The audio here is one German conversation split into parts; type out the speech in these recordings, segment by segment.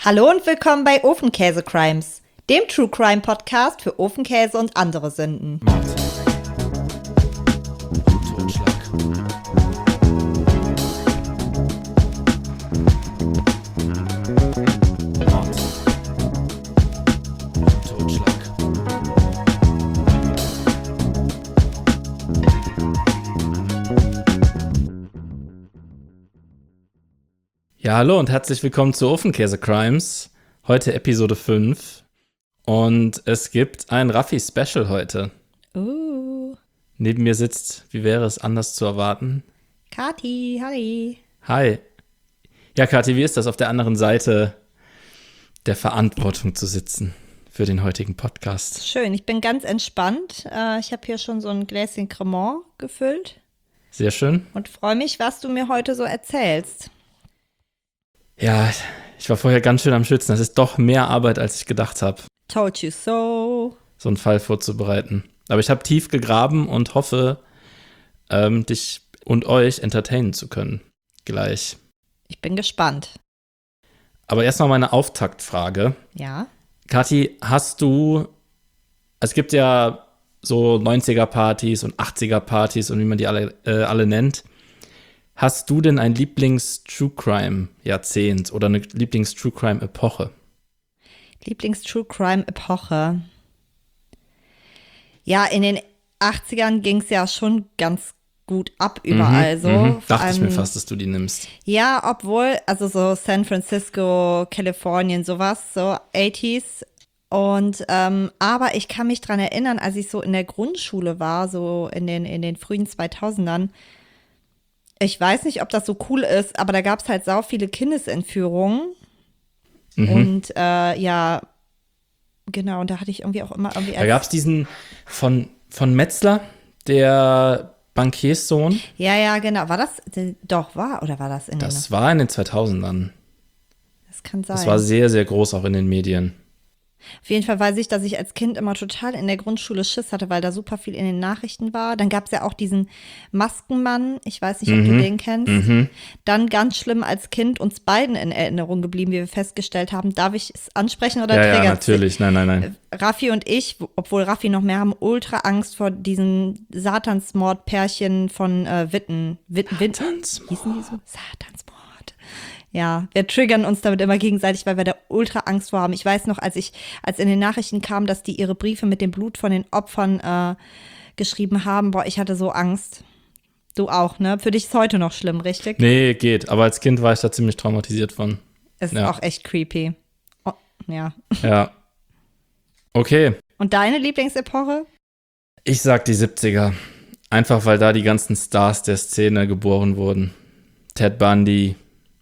Hallo und willkommen bei Ofenkäse Crimes, dem True Crime Podcast für Ofenkäse und andere Sünden. Mord. Totschlag. Mord. Totschlag. Ja, hallo und herzlich willkommen zu Ofenkäse Crimes. Heute Episode 5. Und es gibt ein Raffi-Special heute. Neben mir sitzt, wie wäre es anders zu erwarten? Kathi, hi. Hi. Ja, Kathi, wie ist das, auf der anderen Seite der Verantwortung zu sitzen für den heutigen Podcast? Schön, ich bin ganz entspannt. Ich habe hier schon so ein Gläschen Cremant gefüllt Sehr schön. und freue mich, was du mir heute so erzählst. Ja, ich war vorher ganz schön am Schwitzen. Das ist doch mehr Arbeit, als ich gedacht habe, Told you so. so einen Fall vorzubereiten. Aber ich habe tief gegraben und hoffe, dich und euch entertainen zu können. Gleich. Ich bin gespannt. Aber erstmal meine Auftaktfrage. Ja. Kathi, es gibt ja so 90er-Partys und 80er-Partys und wie man die alle nennt. Hast du denn ein Lieblings-True-Crime-Jahrzehnt oder eine Lieblings-True-Crime-Epoche? Lieblings-True-Crime-Epoche. Ja, in den 80ern ging es ja schon ganz gut ab überall so. Dachte ich mir fast, dass du die nimmst. Ja, obwohl, also so San Francisco, Kalifornien, sowas, so 80s. Und, aber ich kann mich dran erinnern, als ich so in der Grundschule war, so in den frühen 2000ern, ich weiß nicht, ob das so cool ist, aber da gab es halt sau viele Kindesentführungen. Und ja, genau, und da hatte ich irgendwie auch immer irgendwie. Da gab es diesen von Metzler, der Bankierssohn. Ja, genau. War das? Doch, oder war das in den? Das war in den 2000ern. Das kann sein. Das war sehr, sehr groß auch in den Medien. Auf jeden Fall weiß ich, dass ich als Kind immer total in der Grundschule Schiss hatte, weil da super viel in den Nachrichten war. Dann gab es ja auch diesen Maskenmann, ich weiß nicht, ob du den kennst. Dann ganz schlimm als Kind uns beiden in Erinnerung geblieben, wie wir festgestellt haben. Darf ich es ansprechen oder Ja, natürlich. Nein. Raffi und ich, obwohl Raffi noch mehr, haben ultra Angst vor diesen Satansmord-Pärchen von Witten. Satansmord. Hießen die so? Satansmord. Ja, wir triggern uns damit immer gegenseitig, weil wir da ultra Angst vor haben. Ich weiß noch, als in den Nachrichten kam, dass die ihre Briefe mit dem Blut von den Opfern geschrieben haben, boah, ich hatte so Angst. Du auch, ne? Für dich ist heute noch schlimm, richtig? Nee, geht. Aber als Kind war ich da ziemlich traumatisiert von. Ist Ja. auch echt creepy. Oh, ja. Ja. Okay. Und deine Lieblingsepoche? Ich sag die 70er. Einfach, weil da die ganzen Stars der Szene geboren wurden. Ted Bundy,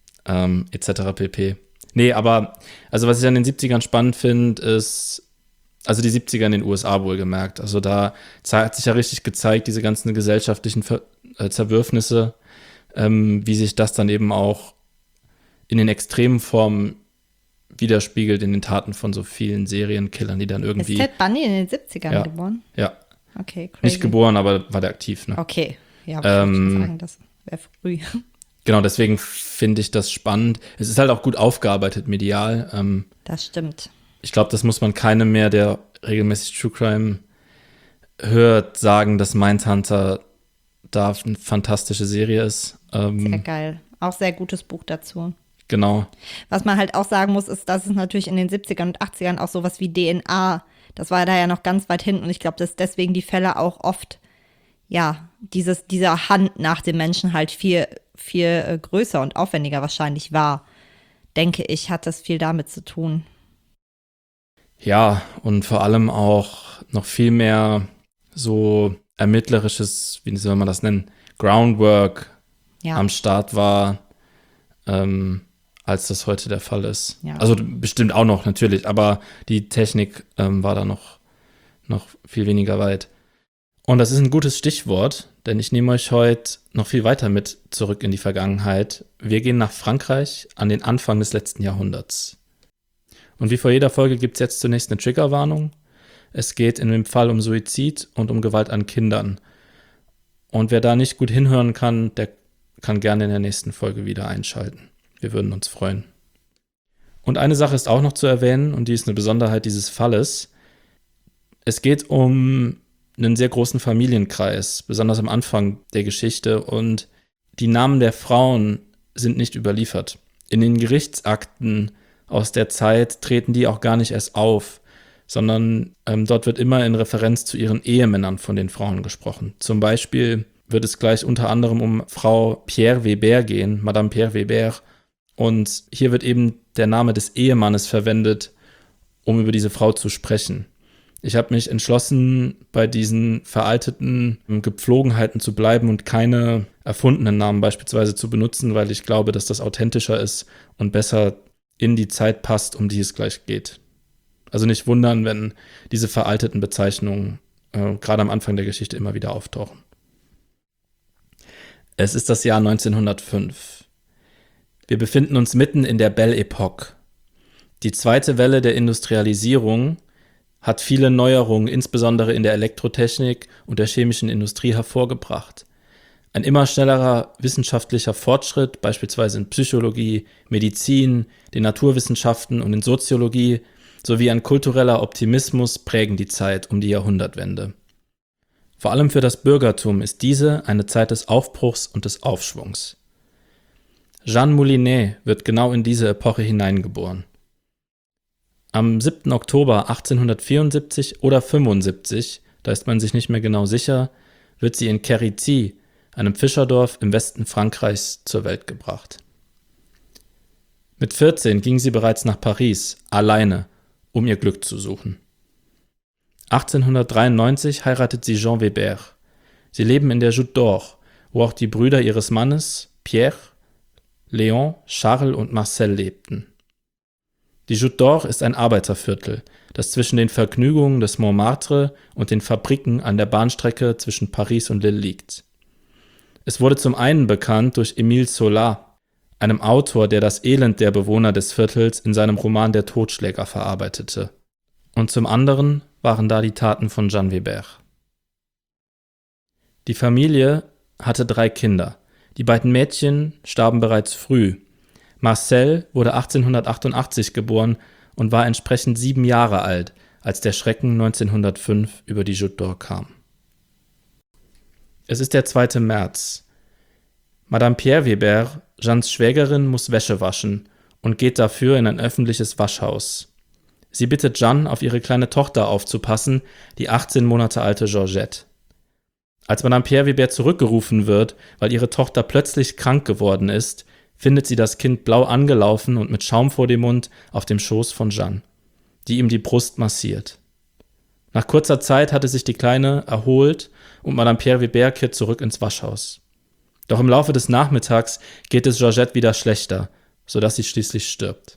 etc. pp. Nee, aber, also was ich an den 70ern spannend finde, ist, also die 70er in den USA wohlgemerkt. Also da hat sich ja richtig gezeigt, diese ganzen gesellschaftlichen Zerwürfnisse, wie sich das dann eben auch in den extremen Formen widerspiegelt in den Taten von so vielen Serienkillern, die dann irgendwie. Ist Ted Bundy in den 70ern Ja. geboren? Ja, Okay, crazy. nicht geboren, aber war der aktiv, ne? Okay, ja, ich würde sagen, das wäre früh. Genau, deswegen finde ich das spannend. Es ist halt auch gut aufgearbeitet medial. Das stimmt. Ich glaube, das muss man keinem mehr, der regelmäßig True Crime hört, sagen, dass Mindhunter da eine fantastische Serie ist. Sehr geil. Auch sehr gutes Buch dazu. Genau. Was man halt auch sagen muss, ist, dass es natürlich in den 70ern und 80ern auch sowas wie DNA, das war da ja noch ganz weit hinten und ich glaube, dass deswegen die Fälle auch oft, ja, dieser Hand nach dem Menschen halt viel größer und aufwendiger wahrscheinlich war. Denke ich, hat das viel damit zu tun. Ja, und vor allem auch noch viel mehr so ermittlerisches, wie soll man das nennen, Groundwork Ja. am Start war, als das heute der Fall ist. Ja. Also bestimmt auch noch, natürlich, aber die Technik war da noch viel weniger weit. Und das ist ein gutes Stichwort, denn ich nehme euch heute noch viel weiter mit zurück in die Vergangenheit. Wir gehen nach Frankreich an den Anfang des letzten Jahrhunderts. Und wie vor jeder Folge gibt es jetzt zunächst eine Triggerwarnung. Es geht in dem Fall um Suizid und um Gewalt an Kindern. Und wer da nicht gut hinhören kann, der kann gerne in der nächsten Folge wieder einschalten. Wir würden uns freuen. Und eine Sache ist auch noch zu erwähnen, und die ist eine Besonderheit dieses Falles. Es geht um einen sehr großen Familienkreis, besonders am Anfang der Geschichte, und die Namen der Frauen sind nicht überliefert. In den Gerichtsakten aus der Zeit treten die auch gar nicht erst auf, sondern dort wird immer in Referenz zu ihren Ehemännern von den Frauen gesprochen. Zum Beispiel wird es gleich unter anderem um Frau Pierre Weber gehen, Madame Pierre Weber, und hier wird eben der Name des Ehemannes verwendet, um über diese Frau zu sprechen. Ich habe mich entschlossen, bei diesen veralteten Gepflogenheiten zu bleiben und keine erfundenen Namen beispielsweise zu benutzen, weil ich glaube, dass das authentischer ist und besser in die Zeit passt, um die es gleich geht. Also nicht wundern, wenn diese veralteten Bezeichnungen gerade am Anfang der Geschichte immer wieder auftauchen. Es ist das Jahr 1905. Wir befinden uns mitten in der Belle Époque. Die zweite Welle der Industrialisierung hat viele Neuerungen, insbesondere in der Elektrotechnik und der chemischen Industrie, hervorgebracht. Ein immer schnellerer wissenschaftlicher Fortschritt, beispielsweise in Psychologie, Medizin, den Naturwissenschaften und in Soziologie, sowie ein kultureller Optimismus prägen die Zeit um die Jahrhundertwende. Vor allem für das Bürgertum ist diese eine Zeit des Aufbruchs und des Aufschwungs. Jeanne Moulinet wird genau in diese Epoche hineingeboren. Am 7. Oktober 1874 oder 75, da ist man sich nicht mehr genau sicher, wird sie in Quericy, einem Fischerdorf im Westen Frankreichs, zur Welt gebracht. Mit 14 ging sie bereits nach Paris, alleine, um ihr Glück zu suchen. 1893 heiratet sie Jean Weber. Sie leben in der Joute d'Or, wo auch die Brüder ihres Mannes, Pierre, Léon, Charles und Marcel lebten. Die Joute d'Or ist ein Arbeiterviertel, das zwischen den Vergnügungen des Montmartre und den Fabriken an der Bahnstrecke zwischen Paris und Lille liegt. Es wurde zum einen bekannt durch Émile Zola, einem Autor, der das Elend der Bewohner des Viertels in seinem Roman Der Totschläger verarbeitete. Und zum anderen waren da die Taten von Jeanne Weber. Die Familie hatte 3 Kinder. Die beiden Mädchen starben bereits früh. Marcel wurde 1888 geboren und war entsprechend 7 Jahre alt, als der Schrecken 1905 über die Joute d'Or kam. Es ist der 2. März. Madame Pierre Weber, Jeannes Schwägerin, muss Wäsche waschen und geht dafür in ein öffentliches Waschhaus. Sie bittet Jeanne, auf ihre kleine Tochter aufzupassen, die 18 Monate alte Georgette. Als Madame Pierre Weber zurückgerufen wird, weil ihre Tochter plötzlich krank geworden ist, findet sie das Kind blau angelaufen und mit Schaum vor dem Mund auf dem Schoß von Jeanne, die ihm die Brust massiert. Nach kurzer Zeit hatte sich die Kleine erholt und Madame Pierre Weber kehrt zurück ins Waschhaus. Doch im Laufe des Nachmittags geht es Georgette wieder schlechter, sodass sie schließlich stirbt.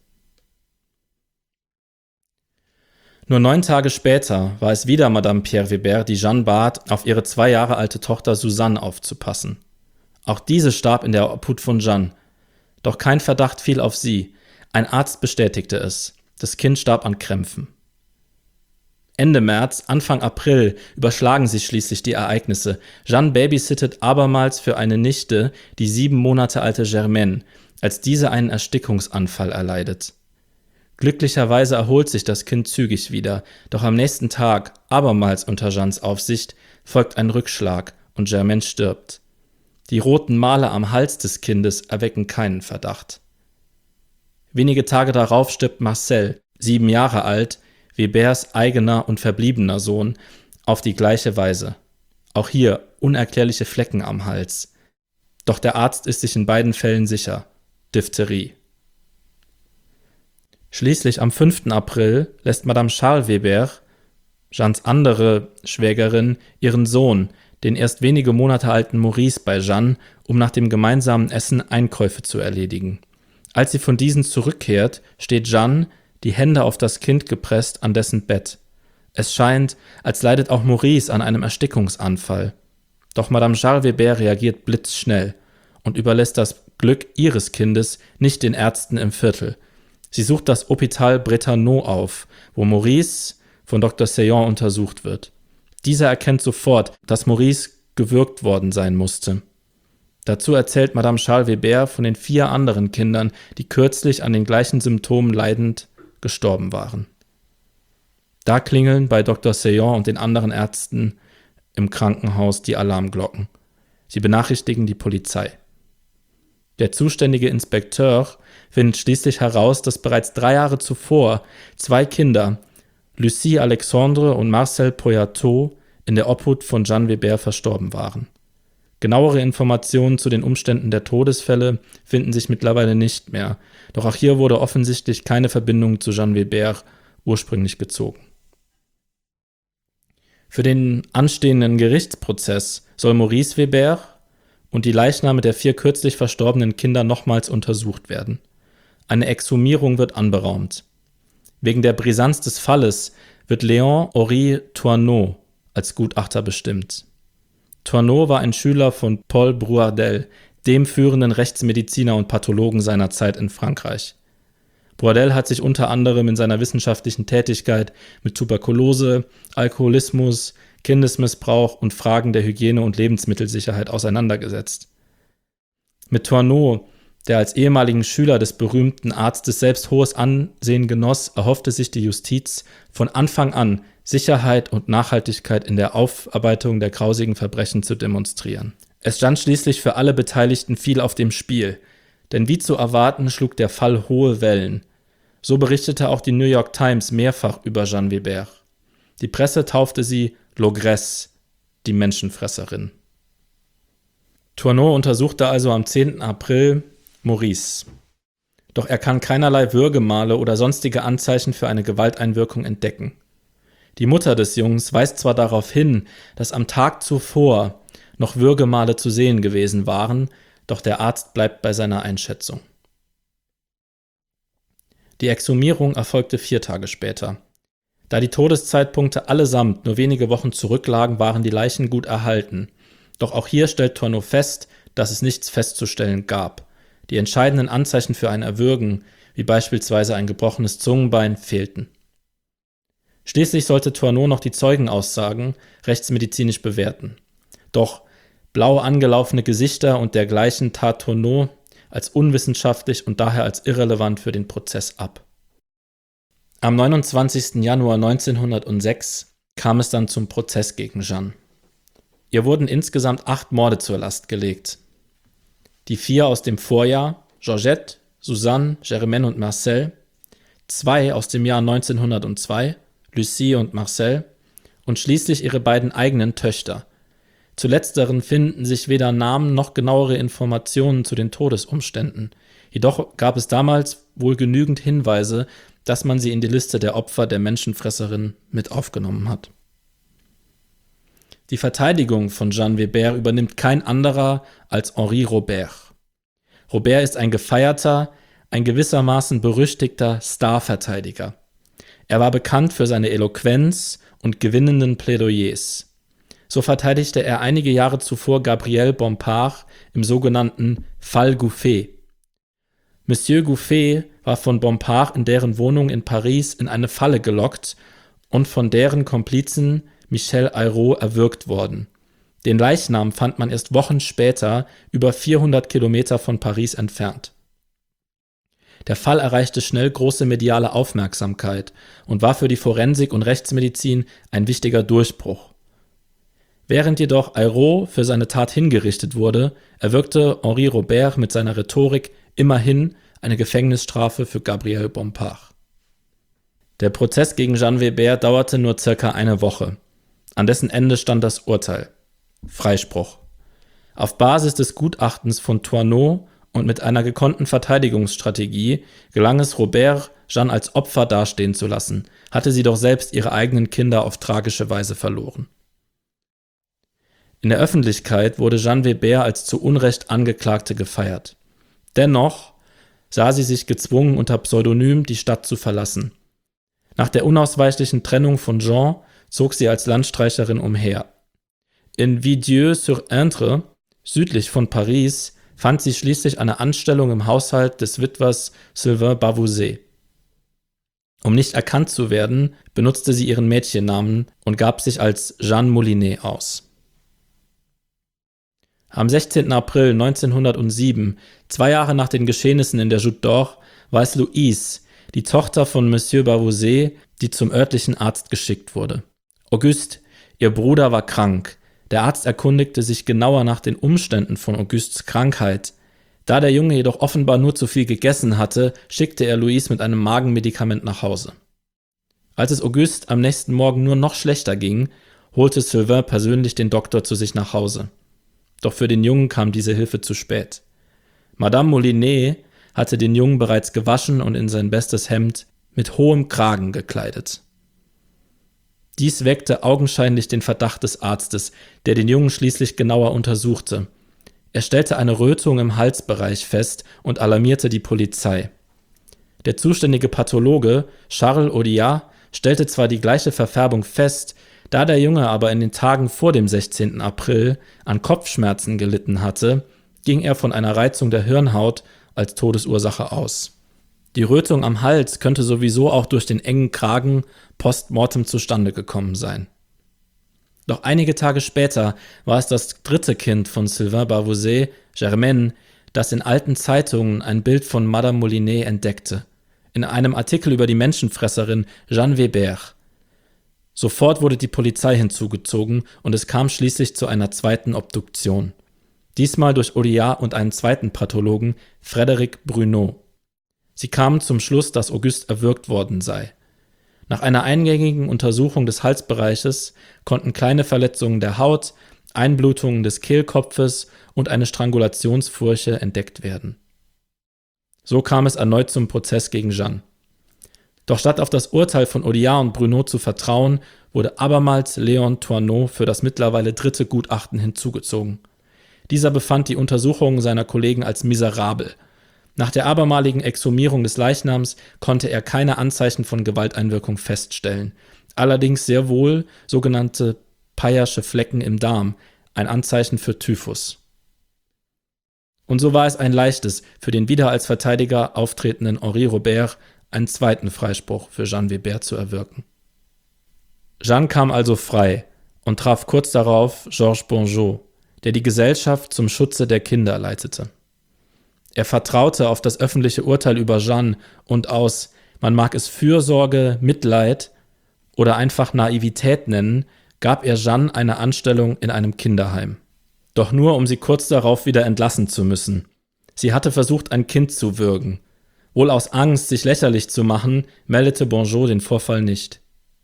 Nur 9 Tage später war es wieder Madame Pierre Weber, die Jeanne bat, auf ihre 2 Jahre alte Tochter Suzanne aufzupassen. Auch diese starb in der Obhut von Jeanne. Doch kein Verdacht fiel auf sie. Ein Arzt bestätigte es. Das Kind starb an Krämpfen. Ende März, Anfang April überschlagen sich schließlich die Ereignisse. Jeanne babysittet abermals für eine Nichte, die 7 Monate alte Germaine, als diese einen Erstickungsanfall erleidet. Glücklicherweise erholt sich das Kind zügig wieder, doch am nächsten Tag, abermals unter Jeannes Aufsicht, folgt ein Rückschlag und Germaine stirbt. Die roten Male am Hals des Kindes erwecken keinen Verdacht. Wenige Tage darauf stirbt Marcel, 7 Jahre alt, Webers eigener und verbliebener Sohn, auf die gleiche Weise. Auch hier unerklärliche Flecken am Hals. Doch der Arzt ist sich in beiden Fällen sicher: Diphtherie. Schließlich am 5. April lässt Madame Charles Weber, Jeannes andere Schwägerin, ihren Sohn, den erst wenige Monate alten Maurice, bei Jeanne, um nach dem gemeinsamen Essen Einkäufe zu erledigen. Als sie von diesen zurückkehrt, steht Jeanne, die Hände auf das Kind gepresst, an dessen Bett. Es scheint, als leidet auch Maurice an einem Erstickungsanfall. Doch Madame Charles Weber reagiert blitzschnell und überlässt das Glück ihres Kindes nicht den Ärzten im Viertel. Sie sucht das Hôpital Bretagnot auf, wo Maurice von Dr. Saillant untersucht wird. Dieser erkennt sofort, dass Maurice gewürgt worden sein musste. Dazu erzählt Madame Charles Weber von den 4 anderen Kindern, die kürzlich an den gleichen Symptomen leidend gestorben waren. Da klingeln bei Dr. Seyon und den anderen Ärzten im Krankenhaus die Alarmglocken. Sie benachrichtigen die Polizei. Der zuständige Inspekteur findet schließlich heraus, dass bereits 3 Jahre zuvor 2 Kinder, Lucie Alexandre und Marcel Poyatot, in der Obhut von Jeanne Weber verstorben waren. Genauere Informationen zu den Umständen der Todesfälle finden sich mittlerweile nicht mehr, doch auch hier wurde offensichtlich keine Verbindung zu Jeanne Weber ursprünglich gezogen. Für den anstehenden Gerichtsprozess soll Maurice Weber und die Leichname der 4 kürzlich verstorbenen Kinder nochmals untersucht werden. Eine Exhumierung wird anberaumt. Wegen der Brisanz des Falles wird Léon-Henri Tourneau als Gutachter bestimmt. Tourneau war ein Schüler von Paul Brouardel, dem führenden Rechtsmediziner und Pathologen seiner Zeit in Frankreich. Brouardel hat sich unter anderem in seiner wissenschaftlichen Tätigkeit mit Tuberkulose, Alkoholismus, Kindesmissbrauch und Fragen der Hygiene und Lebensmittelsicherheit auseinandergesetzt. Mit Tourneau, der als ehemaligen Schüler des berühmten Arztes selbst hohes Ansehen genoss, erhoffte sich die Justiz von Anfang an, Sicherheit und Nachhaltigkeit in der Aufarbeitung der grausigen Verbrechen zu demonstrieren. Es stand schließlich für alle Beteiligten viel auf dem Spiel, denn wie zu erwarten schlug der Fall hohe Wellen. So berichtete auch die New York Times mehrfach über Jeanne Weber. Die Presse taufte sie L'Ogresse, die Menschenfresserin. Tourneau untersuchte also am 10. April Maurice. Doch er kann keinerlei Würgemale oder sonstige Anzeichen für eine Gewalteinwirkung entdecken. Die Mutter des Jungs weist zwar darauf hin, dass am Tag zuvor noch Würgemale zu sehen gewesen waren, doch der Arzt bleibt bei seiner Einschätzung. Die Exhumierung erfolgte 4 Tage später. Da die Todeszeitpunkte allesamt nur wenige Wochen zurücklagen, waren die Leichen gut erhalten. Doch auch hier stellt Tourneau fest, dass es nichts festzustellen gab. Die entscheidenden Anzeichen für ein Erwürgen, wie beispielsweise ein gebrochenes Zungenbein, fehlten. Schließlich sollte Tourneau noch die Zeugenaussagen rechtsmedizinisch bewerten. Doch blau angelaufene Gesichter und dergleichen tat Tourneau als unwissenschaftlich und daher als irrelevant für den Prozess ab. Am 29. Januar 1906 kam es dann zum Prozess gegen Jeanne. Ihr wurden insgesamt 8 Morde zur Last gelegt. Die 4 aus dem Vorjahr, Georgette, Suzanne, Germaine und Marcel, 2 aus dem Jahr 1902, Lucie und Marcel, und schließlich ihre beiden eigenen Töchter. Zu letzteren finden sich weder Namen noch genauere Informationen zu den Todesumständen. Jedoch gab es damals wohl genügend Hinweise, dass man sie in die Liste der Opfer der Menschenfresserin mit aufgenommen hat. Die Verteidigung von Jeanne Weber übernimmt kein anderer als Henri Robert. Robert ist ein gefeierter, ein gewissermaßen berüchtigter Starverteidiger. Er war bekannt für seine Eloquenz und gewinnenden Plädoyers. So verteidigte er einige Jahre zuvor Gabrielle Bompard im sogenannten Fall Gouffet. Monsieur Gouffet war von Bompard in deren Wohnung in Paris in eine Falle gelockt und von deren Komplizen Michel Ayrault erwürgt worden. Den Leichnam fand man erst Wochen später, über 400 Kilometer von Paris entfernt. Der Fall erreichte schnell große mediale Aufmerksamkeit und war für die Forensik und Rechtsmedizin ein wichtiger Durchbruch. Während jedoch Ayrault für seine Tat hingerichtet wurde, erwirkte Henri Robert mit seiner Rhetorik immerhin eine Gefängnisstrafe für Gabrielle Bompard. Der Prozess gegen Jeanne Weber dauerte nur circa eine Woche. An dessen Ende stand das Urteil: Freispruch. Auf Basis des Gutachtens von Tourneau und mit einer gekonnten Verteidigungsstrategie gelang es Robert, Jeanne als Opfer dastehen zu lassen, hatte sie doch selbst ihre eigenen Kinder auf tragische Weise verloren. In der Öffentlichkeit wurde Jeanne Weber als zu Unrecht Angeklagte gefeiert. Dennoch sah sie sich gezwungen, unter Pseudonym die Stadt zu verlassen. Nach der unausweichlichen Trennung von Jean zog sie als Landstreicherin umher. In Vidieu-sur-Indre, südlich von Paris, fand sie schließlich eine Anstellung im Haushalt des Witwers Sylvain Bavouzet. Um nicht erkannt zu werden, benutzte sie ihren Mädchennamen und gab sich als Jeanne Moulinet aus. Am 16. April 1907, 2 Jahre nach den Geschehnissen in der Joute d'Or, war es Louise, die Tochter von Monsieur Bavouzet, die zum örtlichen Arzt geschickt wurde. Auguste, ihr Bruder, war krank. Der Arzt erkundigte sich genauer nach den Umständen von Augustes Krankheit. Da der Junge jedoch offenbar nur zu viel gegessen hatte, schickte er Louise mit einem Magenmedikament nach Hause. Als es Auguste am nächsten Morgen nur noch schlechter ging, holte Sylvain persönlich den Doktor zu sich nach Hause. Doch für den Jungen kam diese Hilfe zu spät. Madame Molinet hatte den Jungen bereits gewaschen und in sein bestes Hemd mit hohem Kragen gekleidet. Dies weckte augenscheinlich den Verdacht des Arztes, der den Jungen schließlich genauer untersuchte. Er stellte eine Rötung im Halsbereich fest und alarmierte die Polizei. Der zuständige Pathologe, Charles Audiat, stellte zwar die gleiche Verfärbung fest, da der Junge aber in den Tagen vor dem 16. April an Kopfschmerzen gelitten hatte, ging er von einer Reizung der Hirnhaut als Todesursache aus. Die Rötung am Hals könnte sowieso auch durch den engen Kragen postmortem zustande gekommen sein. Doch einige Tage später war es das 3. Kind von Sylvain Bavouzet, Germaine, das in alten Zeitungen ein Bild von Madame Molinet entdeckte. In einem Artikel über die Menschenfresserin Jeanne Weber. Sofort wurde die Polizei hinzugezogen und es kam schließlich zu einer zweiten Obduktion. Diesmal durch Audiat und einen zweiten Pathologen, Frédéric Bruneau. Sie kamen zum Schluss, dass Auguste erwürgt worden sei. Nach einer eingängigen Untersuchung des Halsbereiches konnten kleine Verletzungen der Haut, Einblutungen des Kehlkopfes und eine Strangulationsfurche entdeckt werden. So kam es erneut zum Prozess gegen Jeanne. Doch statt auf das Urteil von Audiat und Bruneau zu vertrauen, wurde abermals Léon Tourneau für das mittlerweile 3. Gutachten hinzugezogen. Dieser befand die Untersuchungen seiner Kollegen als miserabel. Nach der abermaligen Exhumierung des Leichnams konnte er keine Anzeichen von Gewalteinwirkung feststellen. Allerdings sehr wohl sogenannte Peyer'sche Flecken im Darm, ein Anzeichen für Typhus. Und so war es ein leichtes, für den wieder als Verteidiger auftretenden Henri Robert einen zweiten Freispruch für Jeanne Weber zu erwirken. Jeanne kam also frei und traf kurz darauf Georges Bonjot, der die Gesellschaft zum Schutze der Kinder leitete. Er vertraute auf das öffentliche Urteil über Jeanne und aus, man mag es Fürsorge, Mitleid oder einfach Naivität nennen, gab er Jeanne eine Anstellung in einem Kinderheim. Doch nur, um sie kurz darauf wieder entlassen zu müssen. Sie hatte versucht, ein Kind zu würgen. Wohl aus Angst, sich lächerlich zu machen, meldete Bonjot den Vorfall nicht.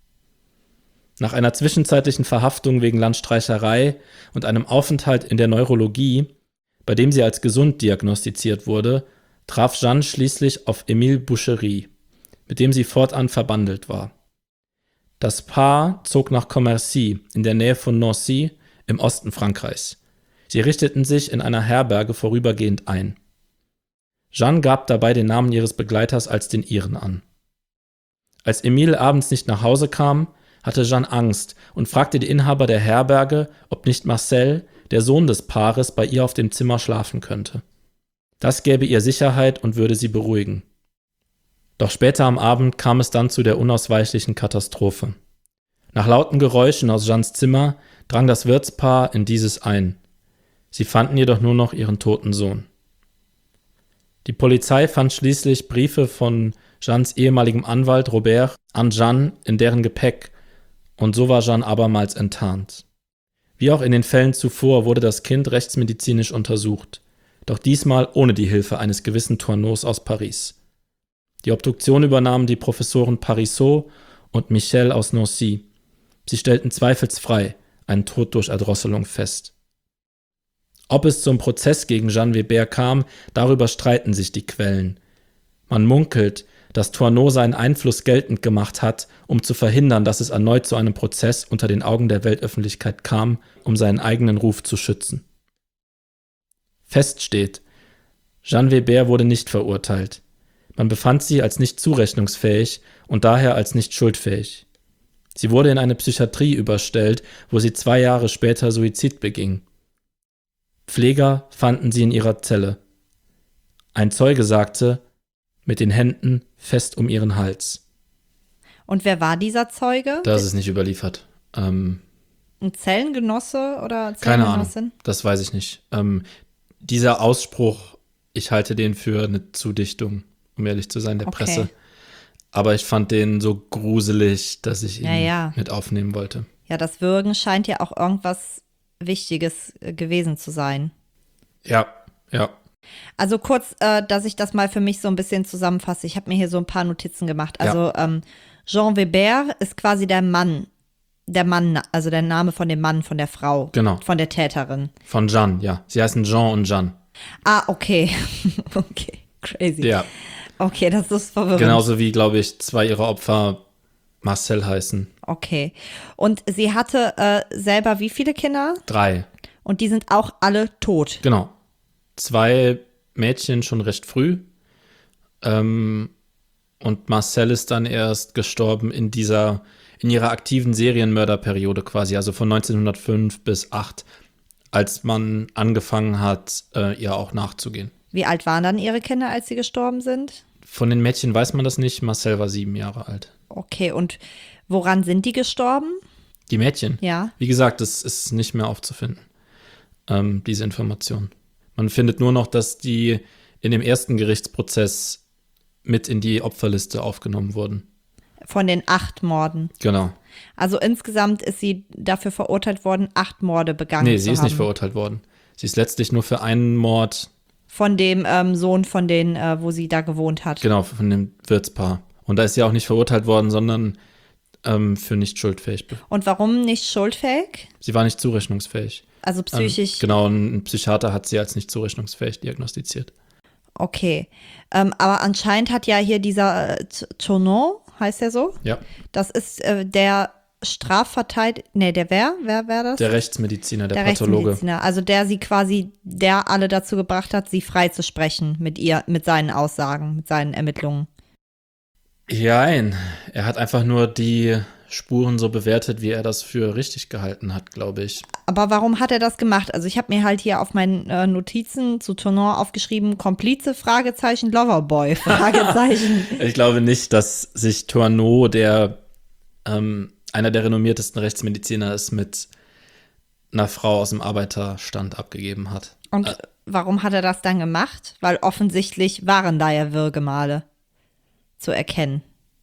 Nach einer zwischenzeitlichen Verhaftung wegen Landstreicherei und einem Aufenthalt in der Neurologie, bei dem sie als gesund diagnostiziert wurde, traf Jeanne schließlich auf Émile Boucherie, mit dem sie fortan verbandelt war. Das Paar zog nach Commercy in der Nähe von Nancy im Osten Frankreichs. Sie richteten sich in einer Herberge vorübergehend ein. Jeanne gab dabei den Namen ihres Begleiters als den ihren an. Als Émile abends nicht nach Hause kam, hatte Jeanne Angst und fragte die Inhaber der Herberge, ob nicht Marcel, der Sohn des Paares, bei ihr auf dem Zimmer schlafen könnte. Das gäbe ihr Sicherheit und würde sie beruhigen. Doch später am Abend kam es dann zu der unausweichlichen Katastrophe. Nach lauten Geräuschen aus Jeannes Zimmer drang das Wirtspaar in dieses ein. Sie fanden jedoch nur noch ihren toten Sohn. Die Polizei fand schließlich Briefe von Jeannes ehemaligem Anwalt Robert an Jeanne in deren Gepäck und so war Jeanne abermals enttarnt. Wie auch in den Fällen zuvor wurde das Kind rechtsmedizinisch untersucht, doch diesmal ohne die Hilfe eines gewissen Tourneaus aus Paris. Die Obduktion übernahmen die Professoren Parisot und Michel aus Nancy. Sie stellten zweifelsfrei einen Tod durch Erdrosselung fest. Ob es zum Prozess gegen Jeanne Weber kam, darüber streiten sich die Quellen. Man munkelt, dass Tourneau seinen Einfluss geltend gemacht hat, um zu verhindern, dass es erneut zu einem Prozess unter den Augen der Weltöffentlichkeit kam, um seinen eigenen Ruf zu schützen. Fest steht, Jeanne Weber wurde nicht verurteilt. Man befand sie als nicht zurechnungsfähig und daher als nicht schuldfähig. Sie wurde in eine Psychiatrie überstellt, wo sie 2 Jahre später Suizid beging. Pfleger fanden sie in ihrer Zelle. Ein Zeuge sagte, mit den Händen fest um ihren Hals. Und wer war dieser Zeuge? Das ist nicht überliefert. ein Zellengenosse oder Keine Ahnung, Zellengenossin? das weiß ich nicht. Dieser Ausspruch, ich halte den für eine Zudichtung, um ehrlich zu sein, der Okay. Presse. Aber ich fand den so gruselig, dass ich ihn Ja. mit aufnehmen wollte. Ja, das Würgen scheint ja auch irgendwas Wichtiges gewesen zu sein. Ja. Also kurz, dass ich das mal für mich so ein bisschen zusammenfasse. Ich habe mir hier so ein paar Notizen gemacht. Also Jean Weber ist quasi der Mann, also der Name von dem Mann, von der Frau, Genau. von der Täterin. Von Jeanne, ja. Sie heißen Jean und Jeanne. Ah, okay. Okay, crazy. Ja. Okay, das ist verwirrend. Genauso wie, glaube ich, 2 ihrer Opfer Marcel heißen. Okay. Und sie hatte selber wie viele Kinder? 3. Und die sind auch alle tot. Genau. 2 Mädchen schon recht früh. Und Marcel ist dann erst gestorben in ihrer aktiven Serienmörderperiode quasi, also von 1905 bis 8, als man angefangen hat, ihr auch nachzugehen. Wie alt waren dann ihre Kinder, als sie gestorben sind? Von den Mädchen weiß man das nicht. Marcel war 7 Jahre alt. Okay, und woran sind die gestorben? Die Mädchen? Ja. Wie gesagt, das ist nicht mehr aufzufinden, diese Information. Man findet nur noch, dass die in dem ersten Gerichtsprozess mit in die Opferliste aufgenommen wurden. Von den 8 Morden. Genau. Also insgesamt ist sie dafür verurteilt worden, 8 Morde begangen zu haben. Nee, sie ist nicht verurteilt worden. Sie ist letztlich nur für einen Mord. Von dem Sohn von denen, wo sie da gewohnt hat. Genau, von dem Wirtspaar. Und da ist sie auch nicht verurteilt worden, sondern für nicht schuldfähig. Und warum nicht schuldfähig? Sie war nicht zurechnungsfähig. Also psychisch. Genau, ein Psychiater hat sie als nicht zurechnungsfähig diagnostiziert. Okay. Aber anscheinend hat ja hier dieser Tournon, heißt der so? Ja. Das ist der Strafverteidiger, wer wäre das? Der Rechtsmediziner, der Der Pathologe. Rechtsmediziner, also der alle dazu gebracht hat, sie freizusprechen mit seinen Aussagen, mit seinen Ermittlungen. Nein, er hat einfach nur die Spuren so bewertet, wie er das für richtig gehalten hat, glaube ich. Aber warum hat er das gemacht? Also ich habe mir halt hier auf meinen Notizen zu Tournon aufgeschrieben, Komplize, Fragezeichen, Loverboy, Fragezeichen. Ich glaube nicht, dass sich Tourneau, der einer der renommiertesten Rechtsmediziner ist, mit einer Frau aus dem Arbeiterstand abgegeben hat. Und warum hat er das dann gemacht? Weil offensichtlich waren da ja Würgemale zu erkennen.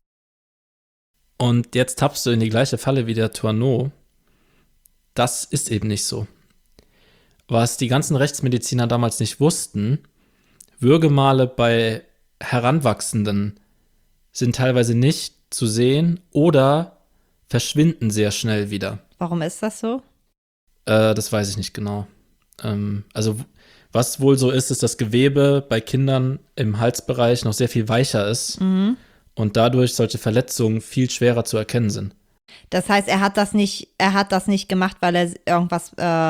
Und jetzt tappst du in die gleiche Falle wie der Tourneau. Das ist eben nicht so. Was die ganzen Rechtsmediziner damals nicht wussten, Würgemale bei Heranwachsenden sind teilweise nicht zu sehen oder verschwinden sehr schnell wieder. Warum ist das so? Das weiß ich nicht genau. Also was wohl so ist, ist, dass Gewebe bei Kindern im Halsbereich noch sehr viel weicher ist und dadurch solche Verletzungen viel schwerer zu erkennen sind. Das heißt, er hat das nicht gemacht, weil er irgendwas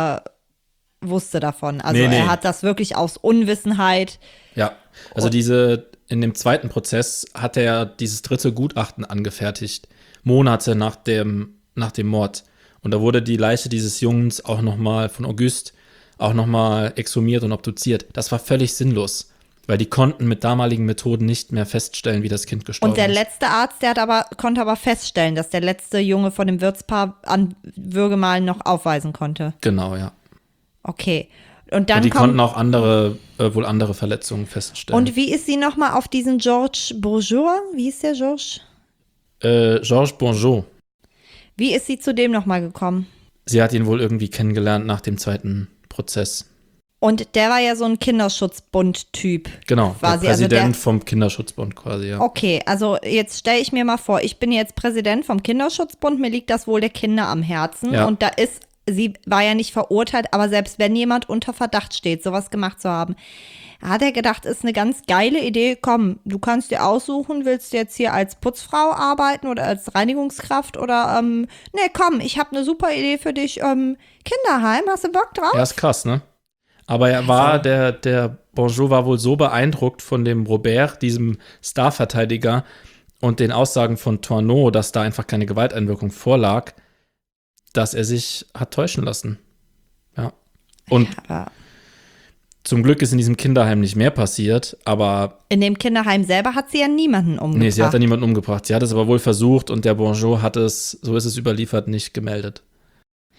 wusste davon. Also Nee. er hat das wirklich aus Unwissenheit. Ja, also in dem zweiten Prozess hat er dieses 3. Gutachten angefertigt, Monate nach dem Mord. Und da wurde die Leiche dieses Jungs auch nochmal von Auguste auch nochmal exhumiert und obduziert. Das war völlig sinnlos, weil die konnten mit damaligen Methoden nicht mehr feststellen, wie das Kind gestorben Und der ist. letzte Arzt, konnte aber feststellen, dass der letzte Junge von dem Wirtspaar an Würgemalen noch aufweisen konnte. Genau, ja. Okay. Und dann Und die konnten auch wohl andere Verletzungen feststellen. Und wie ist sie nochmal auf diesen Georges Bourgeois? Wie ist der Georges? Georges Bourgeois. Wie ist sie zu dem nochmal gekommen? Sie hat ihn wohl irgendwie kennengelernt nach dem zweiten Prozess. Und der war ja so ein Kinderschutzbund-Typ. Genau, quasi. der Präsident Also vom Kinderschutzbund quasi, ja. Okay, also jetzt stelle ich mir mal vor, ich bin jetzt Präsident vom Kinderschutzbund, mir liegt das Wohl der Kinder am Herzen. Ja. Und sie war ja nicht verurteilt, aber selbst wenn jemand unter Verdacht steht, sowas gemacht zu haben, hat er gedacht, ist eine ganz geile Idee, komm, du kannst dir aussuchen, willst du jetzt hier als Putzfrau arbeiten oder als Reinigungskraft oder, nee, komm, ich habe eine super Idee für dich, Kinderheim, hast du Bock drauf? Ja, ist krass, ne? Aber der Bourgeois war wohl so beeindruckt von dem Robert, diesem Starverteidiger, und den Aussagen von Tourneau, dass da einfach keine Gewalteinwirkung vorlag, dass er sich hat täuschen lassen. Ja. Und Aber zum Glück ist in diesem Kinderheim nicht mehr passiert, aber in dem Kinderheim selber hat sie ja niemanden umgebracht. nee, sie hat da niemanden umgebracht. Sie hat es aber wohl versucht und der Bourgeois hat es, so ist es überliefert, nicht gemeldet.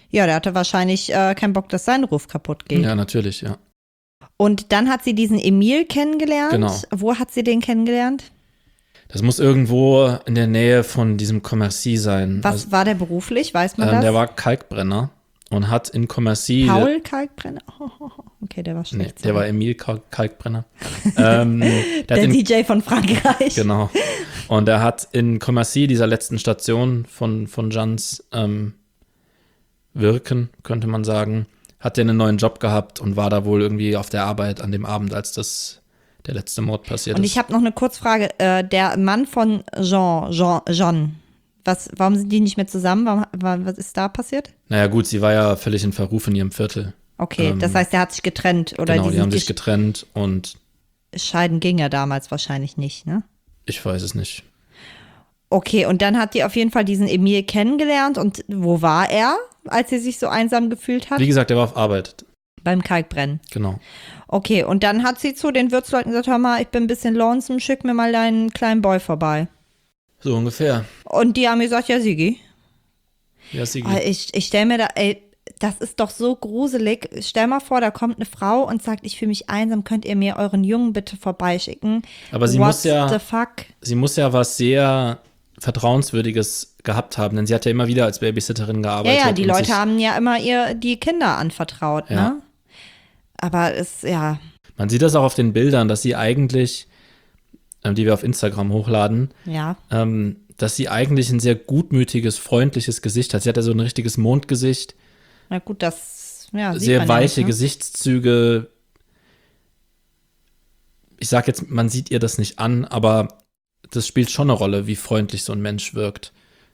Ja, der hatte wahrscheinlich keinen Bock, dass sein Ruf kaputt geht. Ja, natürlich, ja. Und dann hat sie diesen Emil kennengelernt. Genau. Wo hat sie den kennengelernt? Das muss irgendwo in der Nähe von diesem Commercy sein. Was war der beruflich? Weiß man das? Der war Kalkbrenner und hat in Commercy. Paul Kalkbrenner? Okay, der war Nee, schlecht. der war Emil Kalkbrenner. Der DJ von Frankreich. Genau. Und er hat in Commercy, dieser letzten Station von Jeans Wirken, könnte man sagen, hat er einen neuen Job gehabt und war da wohl irgendwie auf der Arbeit an dem Abend, als der letzte Mord passiert ist. Und ich habe noch eine Kurzfrage. Der Mann von Jean, warum sind die nicht mehr zusammen? Was ist da passiert? Naja gut, sie war ja völlig in Verruf in ihrem Viertel. Okay, das heißt, der hat sich getrennt. Oder Genau, die haben sich getrennt und scheiden ging ja damals wahrscheinlich nicht, ne? ich weiß es nicht. Okay, und dann hat die auf jeden Fall diesen Emil kennengelernt. Und wo war er, als sie sich so einsam gefühlt hat? Wie gesagt, er war auf Arbeit. Beim Kalkbrennen. Genau. Okay, und dann hat sie zu den Wirtsleuten gesagt, hör mal, ich bin ein bisschen lonesome, schick mir mal deinen kleinen Boy vorbei. So ungefähr. Und die haben gesagt, ja, Sigi. Ja, Sigi. Ich stell mir da, das ist doch so gruselig. Stell mal vor, da kommt eine Frau und sagt, ich fühle mich einsam, könnt ihr mir euren Jungen bitte vorbeischicken? Aber sie What muss ja, the fuck? sie muss ja was sehr Vertrauenswürdiges gehabt haben, denn sie hat ja immer wieder als Babysitterin gearbeitet. Ja, die und Leute haben ja immer die Kinder anvertraut, Ja. ne? Aber ja. Man sieht das auch auf den Bildern, dass sie eigentlich, die wir auf Instagram hochladen, Ja. dass sie eigentlich ein sehr gutmütiges, freundliches Gesicht hat. Sie hat ja so ein richtiges Mondgesicht, Na gut, das, ja, sieht sehr man ja weiche nicht, ne? Gesichtszüge. Ich sag jetzt, man sieht ihr das nicht an, aber das spielt schon eine Rolle, wie freundlich so ein Mensch wirkt.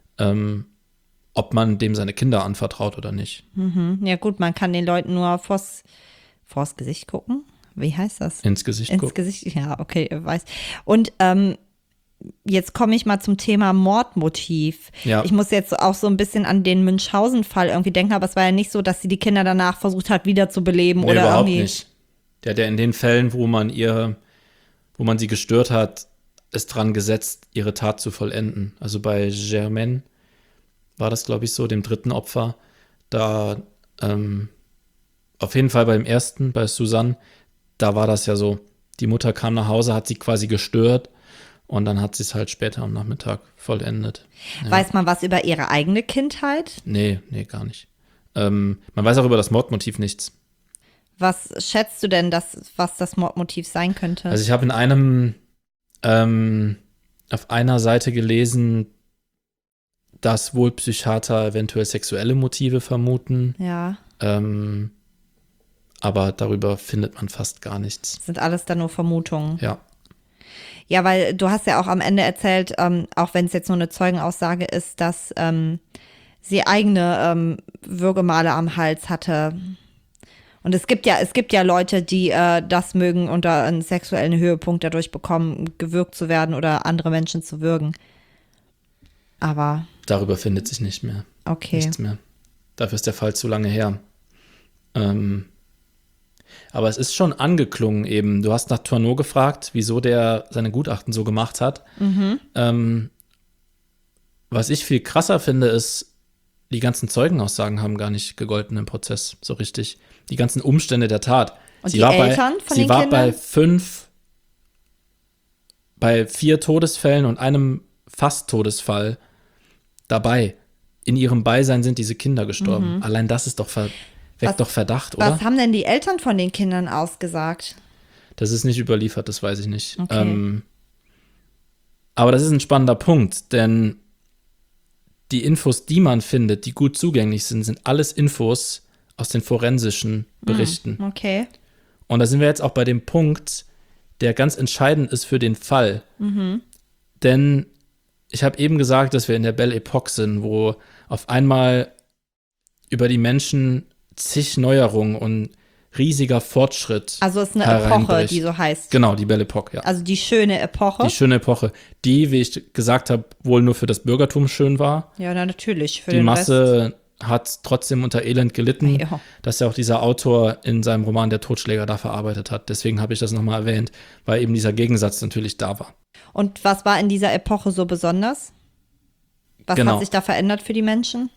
Ob man dem seine Kinder anvertraut oder nicht. Ja gut, man kann den Leuten nur vors Gesicht gucken. Wie heißt das? Ins Gesicht Ins gucken. Gesicht, ja, okay, weiß. Und jetzt komme ich mal zum Thema Mordmotiv. Ja. Ich muss jetzt auch so ein bisschen an den Münchhausen-Fall irgendwie denken, aber es war ja nicht so, dass sie die Kinder danach versucht hat, wiederzubeleben Nee, oder überhaupt irgendwie. nicht. Der hat ja in den Fällen, wo man sie gestört hat, ist dran gesetzt, ihre Tat zu vollenden. Also bei Germaine war das, glaube ich, so, dem dritten Opfer. Da, auf jeden Fall beim ersten, bei Suzanne, da war das ja so. Die Mutter kam nach Hause, hat sie quasi gestört und dann hat sie es halt später am Nachmittag vollendet. Ja. Weiß man was über ihre eigene Kindheit? Nee, gar nicht. Man weiß auch über das Mordmotiv nichts. Was schätzt du denn, was das Mordmotiv sein könnte? Also ich habe auf einer Seite gelesen, dass wohl Psychiater eventuell sexuelle Motive vermuten, ja, aber darüber findet man fast gar nichts. sind alles dann nur Vermutungen. Ja, Ja, weil du hast ja auch am Ende erzählt, auch wenn es jetzt nur eine Zeugenaussage ist, dass sie eigene Würgemale am Hals hatte. Und es gibt ja Leute, die das mögen und da einen sexuellen Höhepunkt dadurch bekommen, gewürgt zu werden oder andere Menschen zu würgen. Aber darüber findet sich nicht mehr. okay. Nichts mehr. Dafür ist der Fall zu lange her. Aber es ist schon angeklungen eben. Du hast nach Tourneau gefragt, wieso der seine Gutachten so gemacht hat. Was ich viel krasser finde, ist, die ganzen Zeugenaussagen haben gar nicht gegolten im Prozess, so richtig. Die ganzen Umstände der Tat. Und die Eltern von den Sie war Kindern? bei 4 Todesfällen und einem Fast-Todesfall dabei. In ihrem Beisein sind diese Kinder gestorben. Allein das ist doch weckt doch Verdacht, oder? Was haben denn die Eltern von den Kindern ausgesagt? Das ist nicht überliefert, das weiß ich nicht. Okay. Aber das ist ein spannender Punkt, denn die Infos, die man findet, die gut zugänglich sind, sind alles Infos aus den forensischen Berichten. Okay. Und da sind wir jetzt auch bei dem Punkt, der ganz entscheidend ist für den Fall. Denn ich habe eben gesagt, dass wir in der Belle Epoque sind, wo auf einmal über die Menschen zig Neuerungen und riesiger Fortschritt Also es ist eine Epoche, hereinbricht. die so heißt. Genau, die Belle Epoque, ja. Also die schöne Epoche. Die schöne Epoche, die, wie ich gesagt habe, wohl nur für das Bürgertum schön war. Ja, na, natürlich. Für Die den Masse hat trotzdem unter Elend gelitten, Ja. dass ja auch dieser Autor in seinem Roman Der Totschläger da verarbeitet hat. Deswegen habe ich das nochmal erwähnt, weil eben dieser Gegensatz natürlich da war. Und was war in dieser Epoche so besonders? Was Genau. hat sich da verändert für die Menschen?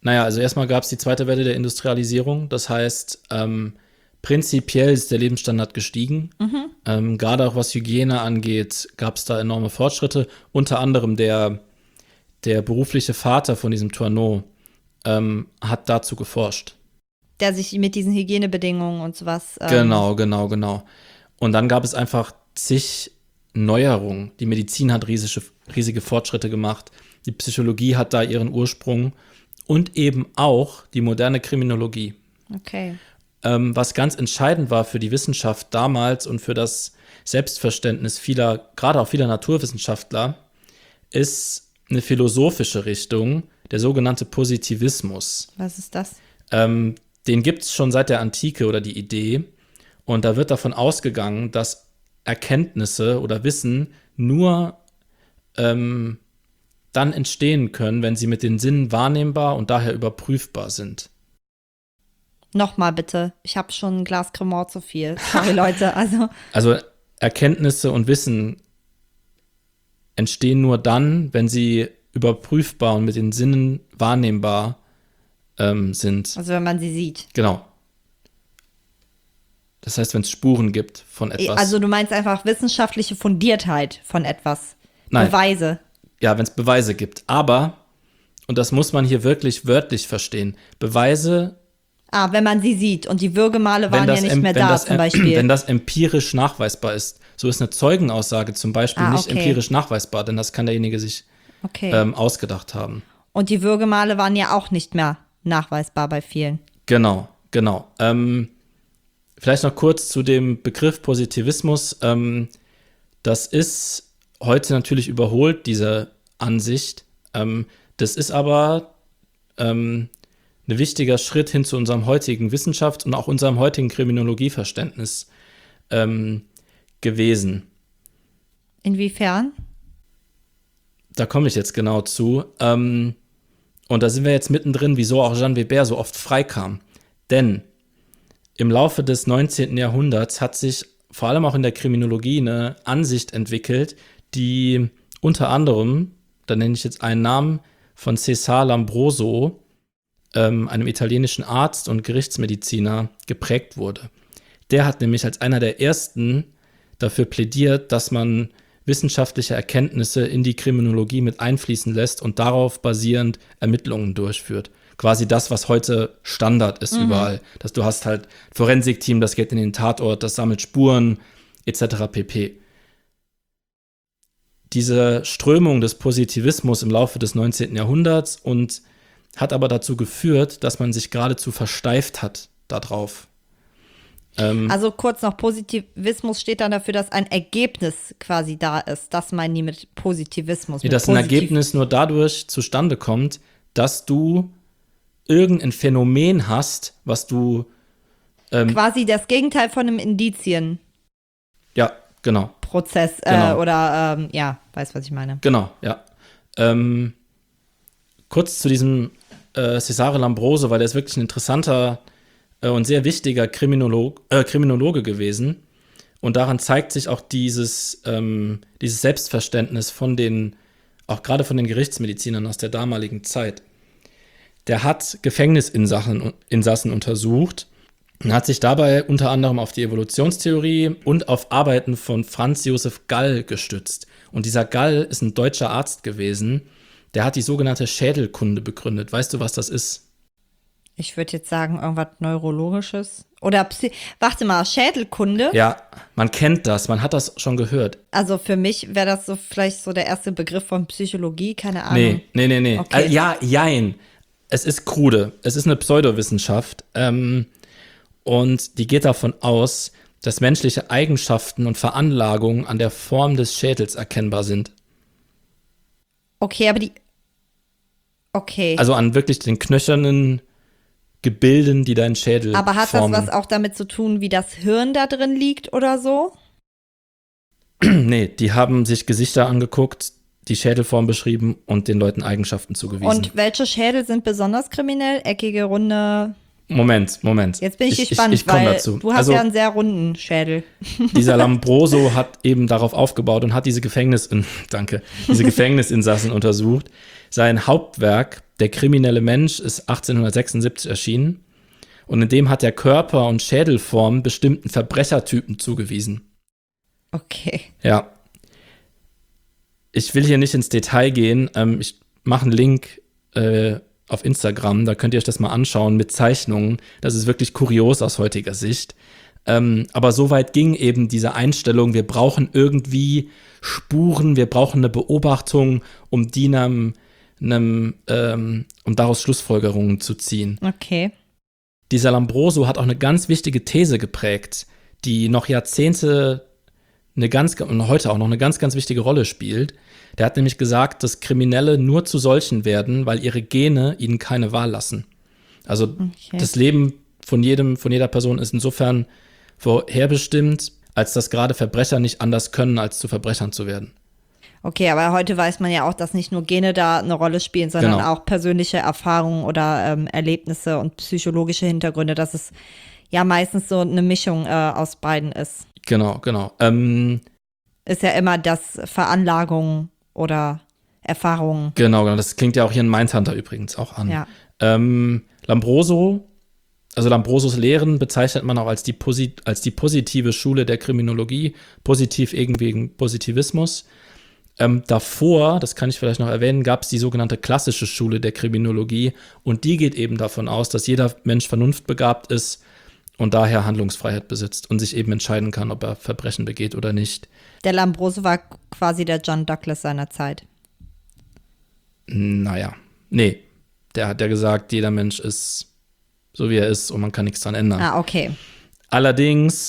Naja, also erstmal gab es die zweite Welle der Industrialisierung. Das heißt, prinzipiell ist der Lebensstandard gestiegen. Gerade auch was Hygiene angeht, gab es da enorme Fortschritte. Unter anderem der berufliche Vater von diesem Tourneau hat dazu geforscht. Der sich mit diesen Hygienebedingungen und sowas. Genau. Und dann gab es einfach zig Neuerungen. Die Medizin hat riesige Fortschritte gemacht. Die Psychologie hat da ihren Ursprung. Und eben auch die moderne Kriminologie. Okay. Was ganz entscheidend war für die Wissenschaft damals und für das Selbstverständnis gerade auch vieler Naturwissenschaftler, ist eine philosophische Richtung, der sogenannte Positivismus. Was ist das? Den gibt es schon seit der Antike oder die Idee. Und da wird davon ausgegangen, dass Erkenntnisse oder Wissen nur dann entstehen können, wenn sie mit den Sinnen wahrnehmbar und daher überprüfbar sind. Nochmal bitte. Ich habe schon ein Glas Cremant zu viel. Sorry, Leute. Also Erkenntnisse und Wissen entstehen nur dann, wenn sie überprüfbar und mit den Sinnen wahrnehmbar sind. Also wenn man sie sieht. Genau. Das heißt, wenn es Spuren gibt von etwas. Also du meinst einfach wissenschaftliche Fundiertheit von etwas. Nein. Beweise. Ja, wenn es Beweise gibt. Aber, und das muss man hier wirklich wörtlich verstehen, Beweise. Wenn man sie sieht und die Würgemale waren ja nicht mehr da zum Beispiel. Wenn das empirisch nachweisbar ist. So ist eine Zeugenaussage zum Beispiel nicht empirisch nachweisbar, denn das kann derjenige sich ausgedacht haben. Und die Würgemale waren ja auch nicht mehr nachweisbar bei vielen. Genau. Vielleicht noch kurz zu dem Begriff Positivismus. Das ist heute natürlich überholt, diese Ansicht. Das ist aber ein wichtiger Schritt hin zu unserem heutigen Wissenschafts- und auch unserem heutigen Kriminologieverständnis gewesen. Inwiefern? Da komme ich jetzt genau zu. Und da sind wir jetzt mittendrin, wieso auch Jean Weber so oft freikam. Denn im Laufe des 19. Jahrhunderts hat sich vor allem auch in der Kriminologie eine Ansicht entwickelt, die unter anderem, da nenne ich jetzt einen Namen, von Cesare Lombroso, einem italienischen Arzt und Gerichtsmediziner, geprägt wurde. Der hat nämlich als einer der ersten dafür plädiert, dass man wissenschaftliche Erkenntnisse in die Kriminologie mit einfließen lässt und darauf basierend Ermittlungen durchführt. Quasi das, was heute Standard ist überall. Dass du hast halt Forensikteam, das geht in den Tatort, das sammelt Spuren, etc. pp. Diese Strömung des Positivismus im Laufe des 19. Jahrhunderts und hat aber dazu geführt, dass man sich geradezu versteift hat darauf. Also kurz noch, Positivismus steht dann dafür, dass ein Ergebnis quasi da ist. Das meinen die mit Positivismus. Nee, dass ein Ergebnis nur dadurch zustande kommt, dass du irgendein Phänomen hast, was du quasi das Gegenteil von einem Indizien. Ja, genau. Prozess Genau. Oder weißt, was ich meine. Genau, ja. Kurz zu diesem Cesare Lombroso, weil der ist wirklich ein interessanter und sehr wichtiger Kriminologe gewesen. Und daran zeigt sich auch dieses Selbstverständnis auch gerade von den Gerichtsmedizinern aus der damaligen Zeit. Der hat Gefängnisinsassen untersucht und hat sich dabei unter anderem auf die Evolutionstheorie und auf Arbeiten von Franz Josef Gall gestützt. Und dieser Gall ist ein deutscher Arzt gewesen, der hat die sogenannte Schädelkunde begründet. Weißt du, was das ist? Ich würde jetzt sagen, irgendwas Neurologisches. Oder warte mal, Schädelkunde? Ja, man kennt das, man hat das schon gehört. Also für mich wäre das so vielleicht so der erste Begriff von Psychologie, keine Ahnung. Nee. Okay. Jein. Es ist krude. Es ist eine Pseudowissenschaft. Und die geht davon aus, dass menschliche Eigenschaften und Veranlagungen an der Form des Schädels erkennbar sind. Okay, aber Okay. Also an wirklich den knöchernen Gebilden, die deinen Schädel formen. Aber hat das was auch damit zu tun, wie das Hirn da drin liegt oder so? Nee, die haben sich Gesichter angeguckt, die Schädelform beschrieben und den Leuten Eigenschaften zugewiesen. Und welche Schädel sind besonders kriminell? Eckige, runde? Moment. Jetzt bin ich gespannt, ich komme weil dazu. du hast ja einen sehr runden Schädel. Dieser Lombroso hat eben darauf aufgebaut und hat diese Gefängnisinsassen untersucht. Sein Hauptwerk, Der kriminelle Mensch, ist 1876 erschienen. Und in dem hat er Körper- und Schädelformen bestimmten Verbrechertypen zugewiesen. Okay. Ja. Ich will hier nicht ins Detail gehen. Ich mache einen Link auf Instagram, da könnt ihr euch das mal anschauen mit Zeichnungen. Das ist wirklich kurios aus heutiger Sicht. Aber so weit ging eben diese Einstellung, wir brauchen irgendwie Spuren, wir brauchen eine Beobachtung, um daraus Schlussfolgerungen zu ziehen. Okay. Dieser Lombroso hat auch eine ganz wichtige These geprägt, die noch Jahrzehnte und heute auch noch eine ganz, ganz wichtige Rolle spielt. Der hat nämlich gesagt, dass Kriminelle nur zu solchen werden, weil ihre Gene ihnen keine Wahl lassen. Also Das Leben von jeder Person ist insofern vorherbestimmt, als dass gerade Verbrecher nicht anders können, als zu Verbrechern zu werden. Okay, aber heute weiß man ja auch, dass nicht nur Gene da eine Rolle spielen, sondern auch persönliche Erfahrungen oder Erlebnisse und psychologische Hintergründe, dass es ja meistens so eine Mischung aus beiden ist. Genau. Ist ja immer das Veranlagung oder Erfahrungen. Genau, das klingt ja auch hier in Mindhunter übrigens auch an. Ja. Lombrosos Lehren bezeichnet man auch als die positive Schule der Kriminologie, positiv irgendwie wegen Positivismus. Davor, das kann ich vielleicht noch erwähnen, gab es die sogenannte klassische Schule der Kriminologie und die geht eben davon aus, dass jeder Mensch vernunftbegabt ist und daher Handlungsfreiheit besitzt und sich eben entscheiden kann, ob er Verbrechen begeht oder nicht. Der Lombroso war quasi der John Douglas seiner Zeit. Naja, nee, der hat ja gesagt, jeder Mensch ist so, wie er ist und man kann nichts dran ändern. Ah, okay. Allerdings,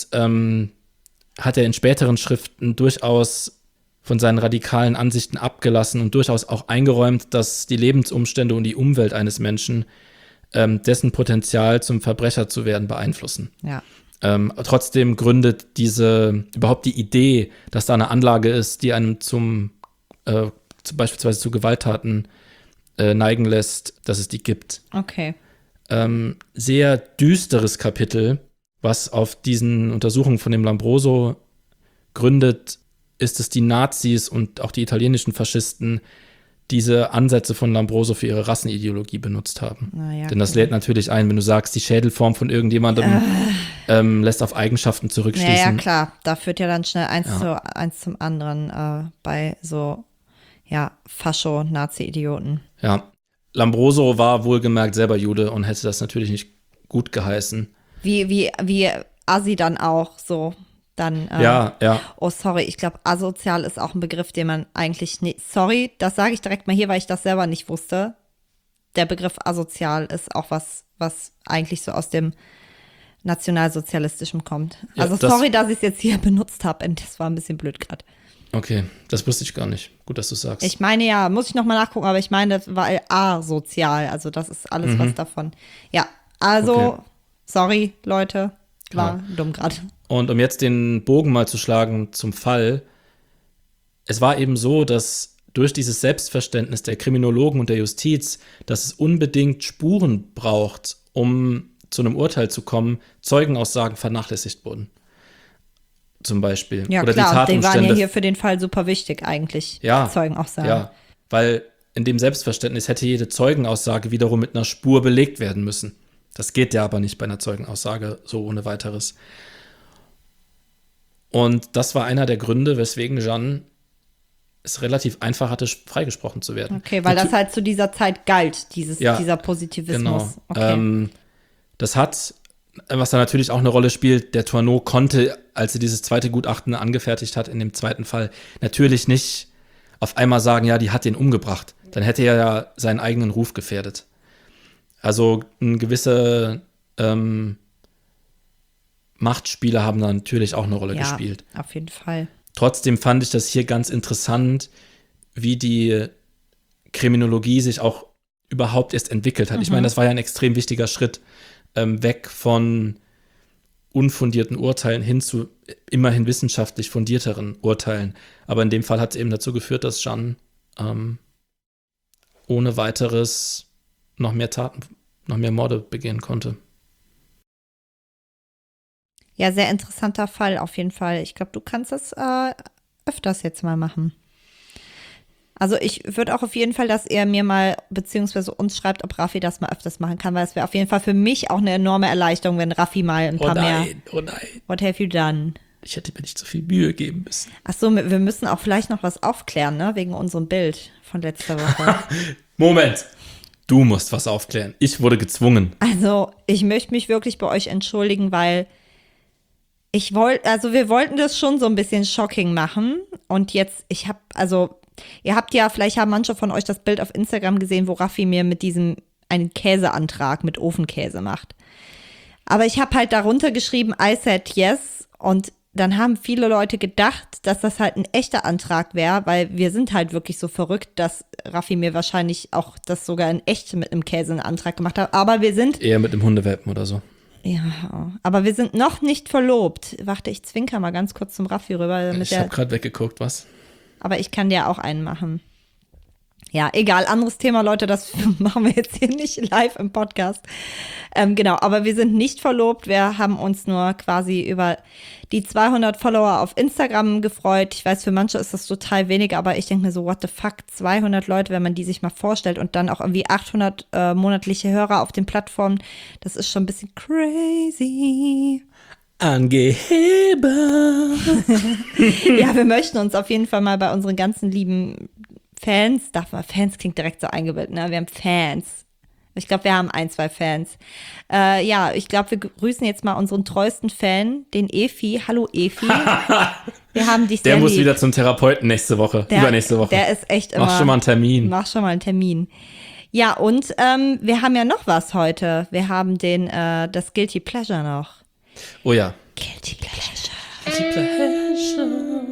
hat er in späteren Schriften durchaus von seinen radikalen Ansichten abgelassen und durchaus auch eingeräumt, dass die Lebensumstände und die Umwelt eines Menschen dessen Potenzial zum Verbrecher zu werden beeinflussen. Ja. Trotzdem gründet überhaupt die Idee, dass da eine Anlage ist, die einem beispielsweise zu Gewalttaten neigen lässt, dass es die gibt. Okay. Sehr düsteres Kapitel, was auf diesen Untersuchungen von dem Lombroso gründet, ist, dass die Nazis und auch die italienischen Faschisten diese Ansätze von Lombroso für ihre Rassenideologie benutzt haben. Ja, denn das lädt natürlich ein, wenn du sagst, die Schädelform von irgendjemandem lässt auf Eigenschaften zurückschließen. Ja, klar. Da führt ja dann schnell eins zum anderen bei so, Fascho-Nazi-Idioten. Ja. Lombroso war wohlgemerkt selber Jude und hätte das natürlich nicht gut geheißen. Wie Assi dann auch so. Dann, ja. Oh, sorry, ich glaube, asozial ist auch ein Begriff, den man eigentlich nicht. Sorry, das sage ich direkt mal hier, weil ich das selber nicht wusste. Der Begriff asozial ist auch was eigentlich so aus dem Nationalsozialistischen kommt. Ja, also sorry, dass ich es jetzt hier benutzt habe. Das war ein bisschen blöd gerade. Okay, das wusste ich gar nicht. Gut, dass du es sagst. Ich meine ja, muss ich nochmal nachgucken, aber ich meine, das war asozial. Also das ist alles was davon. Ja, also, okay. Sorry, Leute, war dumm gerade. Und um jetzt den Bogen mal zu schlagen zum Fall, es war eben so, dass durch dieses Selbstverständnis der Kriminologen und der Justiz, dass es unbedingt Spuren braucht, um zu einem Urteil zu kommen, Zeugenaussagen vernachlässigt wurden. Zum Beispiel. Ja, oder klar, die Tatumstände. die waren ja hier für den Fall super wichtig eigentlich, Zeugenaussagen. Ja, weil in dem Selbstverständnis hätte jede Zeugenaussage wiederum mit einer Spur belegt werden müssen. Das geht ja aber nicht bei einer Zeugenaussage so ohne weiteres. Und das war einer der Gründe, weswegen Jeanne es relativ einfach hatte, freigesprochen zu werden. Okay, weil das halt zu dieser Zeit galt, dieser Positivismus. Genau. Okay. Das hat, was da natürlich auch eine Rolle spielt, der Tourneau konnte, als sie dieses zweite Gutachten angefertigt hat, in dem zweiten Fall, natürlich nicht auf einmal sagen, ja, die hat den umgebracht. Dann hätte er ja seinen eigenen Ruf gefährdet. Also ein gewisse Machtspiele haben da natürlich auch eine Rolle gespielt. Ja, auf jeden Fall. Trotzdem fand ich das hier ganz interessant, wie die Kriminologie sich auch überhaupt erst entwickelt hat. Ich meine, das war ja ein extrem wichtiger Schritt, weg von unfundierten Urteilen hin zu immerhin wissenschaftlich fundierteren Urteilen. Aber in dem Fall hat es eben dazu geführt, dass Jeanne ohne weiteres noch mehr Taten noch mehr Morde begehen konnte. Ja, sehr interessanter Fall auf jeden Fall. Ich glaube, du kannst das öfters jetzt mal machen. Also ich würde auch auf jeden Fall, dass ihr mir mal, beziehungsweise uns schreibt, ob Raffi das mal öfters machen kann, weil es wäre auf jeden Fall für mich auch eine enorme Erleichterung, wenn Raffi mal ein paar mehr. Oh nein. What have you done? Ich hätte mir nicht so viel Mühe geben müssen. Ach so, wir müssen auch vielleicht noch was aufklären, ne? Wegen unserem Bild von letzter Woche. Moment. Du musst was aufklären. Ich wurde gezwungen. Also, ich möchte mich wirklich bei euch entschuldigen, weil wir wollten das schon so ein bisschen shocking machen. Und jetzt, ihr habt ja, vielleicht haben manche von euch das Bild auf Instagram gesehen, wo Raffi mir mit diesem einen Käseantrag mit Ofenkäse macht. Aber ich habe halt darunter geschrieben, I said yes. Und dann haben viele Leute gedacht, dass das halt ein echter Antrag wäre, weil wir sind halt wirklich so verrückt, dass Raffi mir wahrscheinlich auch das sogar in echt mit einem Käse einen Antrag gemacht hat. Aber wir sind Eher mit einem Hundewelpen oder so. Ja, aber wir sind noch nicht verlobt. Warte, ich zwinker mal ganz kurz zum Raffi rüber. Ich habe gerade weggeguckt, was? Aber ich kann dir auch einen machen. Ja, egal, anderes Thema, Leute, das machen wir jetzt hier nicht live im Podcast. Genau, aber wir sind nicht verlobt. Wir haben uns nur quasi über die 200 Follower auf Instagram gefreut. Ich weiß, für manche ist das total wenig, aber ich denke mir so, what the fuck, 200 Leute, wenn man die sich mal vorstellt und dann auch irgendwie 800 monatliche Hörer auf den Plattformen, das ist schon ein bisschen crazy. Angeheber. Ja, wir möchten uns auf jeden Fall mal bei unseren ganzen lieben Fans, Fans klingt direkt so eingebildet, ne? Wir haben Fans. Ich glaube, wir haben 1, 2 Fans. Ja, ich glaube, wir grüßen jetzt mal unseren treuesten Fan, den Efi. Hallo Efi. Wir haben dich sehr Der muss lieb. wieder zum Therapeuten übernächste Woche. Der ist echt immer. Mach schon mal einen Termin. Mach schon mal einen Termin. Ja, und wir haben ja noch was heute. Wir haben das Guilty Pleasure noch. Oh ja. Guilty Pleasure. Guilty Pleasure.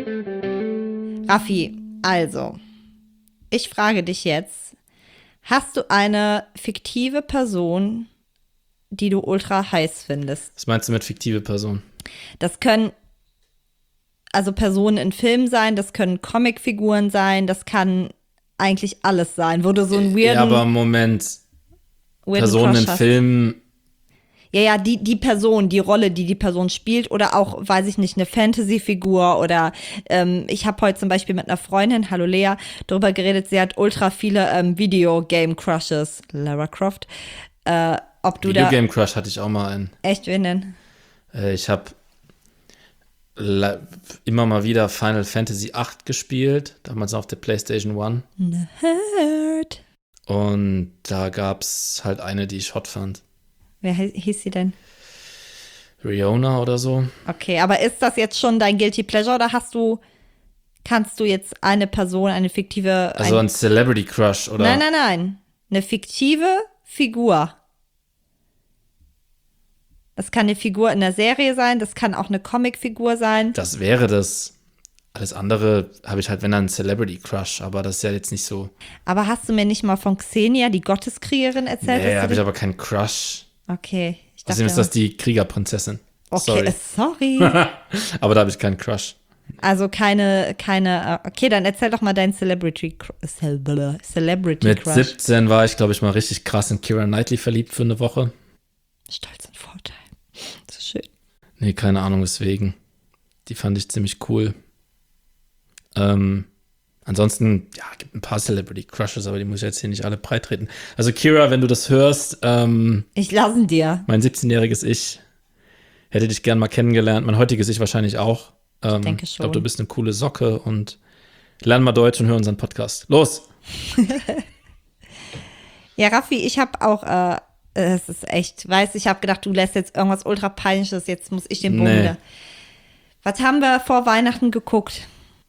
Raffi, also, ich frage dich jetzt, hast du eine fiktive Person, die du ultra heiß findest? Was meinst du mit fiktive Person? Das können also Personen in Filmen sein, das können Comicfiguren sein, das kann eigentlich alles sein, wo du so einen weirden Ja, aber Moment. Personen Crush in hast. Filmen. Ja, die Person, die Rolle, die Person spielt oder auch, weiß ich nicht, eine Fantasy-Figur oder ich habe heute zum Beispiel mit einer Freundin, hallo Lea, darüber geredet, sie hat ultra viele Videogame-Crushes, Lara Croft, ob du Videogame-Crush hatte ich auch mal einen. Echt, wen denn? Ich habe immer mal wieder Final Fantasy 8 gespielt, damals auf der PlayStation 1. Nerd. Und da gab es halt eine, die ich hot fand. Wer hieß sie denn? Riona oder so. Okay, aber ist das jetzt schon dein Guilty Pleasure oder kannst du jetzt eine Person, eine fiktive... Also ein Celebrity Crush, oder? Nein. Eine fiktive Figur. Das kann eine Figur in der Serie sein, das kann auch eine Comicfigur sein. Das wäre das. Alles andere habe ich halt, wenn dann, einen Celebrity Crush, aber das ist ja jetzt nicht so. Aber hast du mir nicht mal von Xenia, die Gotteskriegerin, erzählt? Nee, habe ich aber keinen Crush. Okay. Ich dachte, Außerdem ist das die Kriegerprinzessin. okay, sorry. Aber da habe ich keinen Crush. Also keine, okay, dann erzähl doch mal deinen Celebrity Mit Crush. 17 war ich, glaube ich, mal richtig krass in Keira Knightley verliebt für eine Woche. Stolz und Vorteil. So schön. Nee, keine Ahnung, weswegen. Die fand ich ziemlich cool. Ansonsten, ja, gibt ein paar Celebrity Crushes, aber die muss ich jetzt hier nicht alle breit treten. Also Keira, wenn du das hörst, Ich lasse dir. mein 17-jähriges Ich hätte dich gern mal kennengelernt, mein heutiges Ich wahrscheinlich auch. Denke Ich schon. glaube, du bist eine coole Socke und lern mal Deutsch und hör unseren Podcast. Los! Ja, Raffi, ich habe auch, es ist echt, ich habe gedacht, du lässt jetzt irgendwas ultra peinliches, jetzt muss ich den Bogen Nee. wieder. Was haben wir vor Weihnachten geguckt?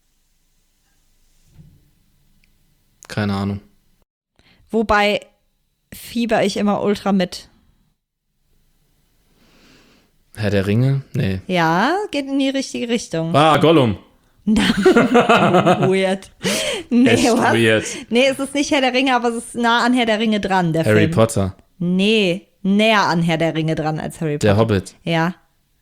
Keine Ahnung. Wobei fieber ich immer ultra mit. Herr der Ringe? Nee. Ja, geht in die richtige Richtung. Ah, Gollum. Weird. Nee, Echt was? weird. Nee, es ist nicht Herr der Ringe, aber es ist nah an Herr der Ringe dran, der Harry Film. Potter. Nee, näher an Herr der Ringe dran als Harry Potter. Der Hobbit. Ja.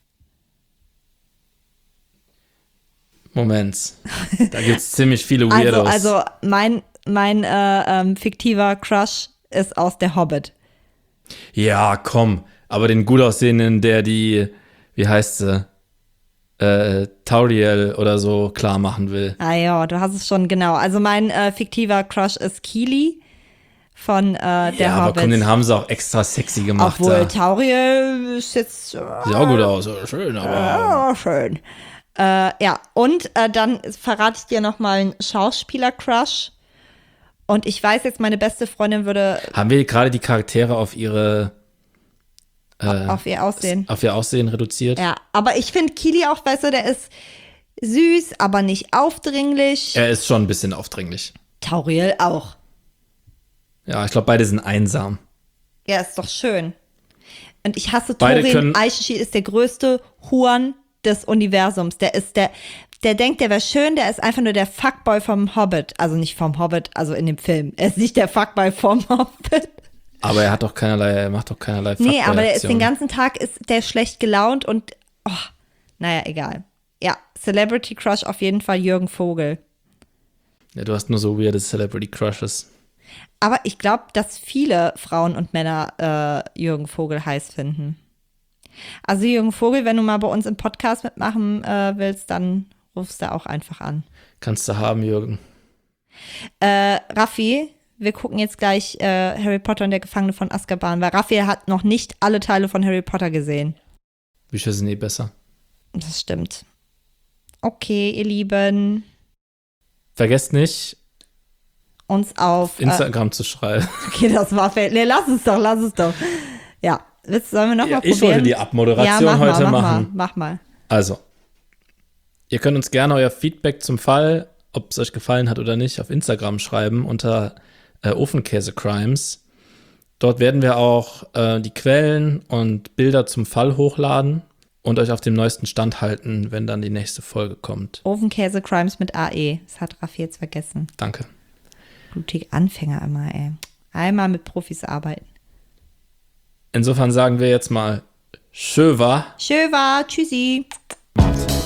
Moment. Da gibt's ziemlich viele Weirdos. Also mein fiktiver Crush ist aus der Hobbit. Ja, komm. Aber den gut aussehenden, der die, wie heißt sie, Tauriel oder so klar machen will. Ah ja, du hast es schon genau. Also mein fiktiver Crush ist Kili von der Ja, aber Hobbit. komm, den haben sie auch extra sexy gemacht. Obwohl Da. Tauriel ist jetzt Sieht auch gut aus, schön, aber. schön. Ja, und dann verrate ich dir noch mal einen Schauspieler-Crush. Und ich weiß jetzt, meine beste Freundin würde Haben wir gerade die Charaktere auf ihre auf ihr Aussehen. auf ihr Aussehen reduziert? Ja, aber ich finde Kili auch, weißt du, der ist süß, aber nicht aufdringlich. Er ist schon ein bisschen aufdringlich. Tauriel auch. Ja, ich glaube, beide sind einsam. Ja, ist doch schön. Und ich hasse Beide Thorin. können- Eichenschied ist der größte Huren des Universums. Der denkt, der wäre schön, der ist einfach nur der Fuckboy vom Hobbit. Also nicht vom Hobbit, also in dem Film. Er ist nicht der Fuckboy vom Hobbit. Aber er macht doch keinerlei Nee, aber der ist den Fuckboy-Aktionen. ganzen Tag ist der schlecht gelaunt und naja, egal. Ja, Celebrity Crush auf jeden Fall Jürgen Vogel. Ja, du hast nur so weirde Celebrity Crushes. Aber ich glaube, dass viele Frauen und Männer Jürgen Vogel heiß finden. Also Jürgen Vogel, wenn du mal bei uns im Podcast mitmachen willst, dann rufst du auch einfach an. Kannst du haben, Jürgen. Raffi, wir gucken jetzt gleich Harry Potter und der Gefangene von Azkaban, weil Raffi hat noch nicht alle Teile von Harry Potter gesehen. Bücher sind eh besser. Das stimmt. Okay, ihr Lieben, Vergesst nicht, uns auf Instagram zu schreiben. okay, das war fair. Nee, lass es doch. Ja, sollen wir noch mal Ja, probieren? ich wollte die Abmoderation heute machen. Mach mal. Also, ihr könnt uns gerne euer Feedback zum Fall, ob es euch gefallen hat oder nicht, auf Instagram schreiben unter Ofenkäse-Crimes. Dort werden wir auch die Quellen und Bilder zum Fall hochladen und euch auf dem neuesten Stand halten, wenn dann die nächste Folge kommt. Ofenkäse Crimes mit AE. Das hat Raffi jetzt vergessen. Danke. Blutige Anfänger immer, ey. Einmal mit Profis arbeiten. Insofern sagen wir jetzt mal Schöwa. Schön war. Tschüssi. Macht's.